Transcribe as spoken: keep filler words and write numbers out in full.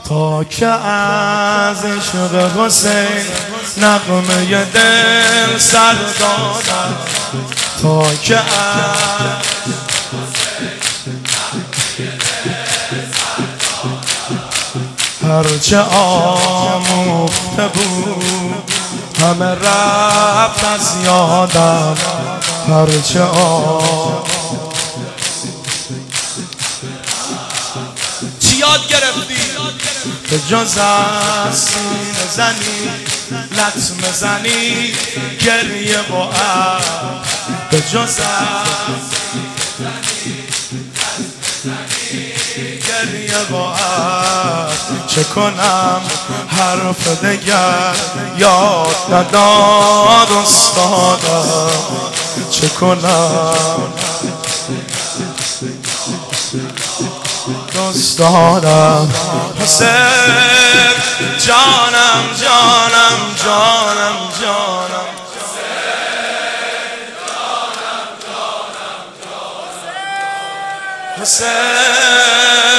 تا که از عشق حسین نغمه دل سر دادم، تا که از هرچه آموخته بود همه رفت از یادم، هرچه آموخته چی یاد گرفتی؟ به جز از سینه زنی لطمه زنی گریه و عرق، به جز از گریه و عرق چه کنم حرف دگر یاد نداد استادم، چه کنم دوست دارم حسین جانم جانم جانم جانم حسین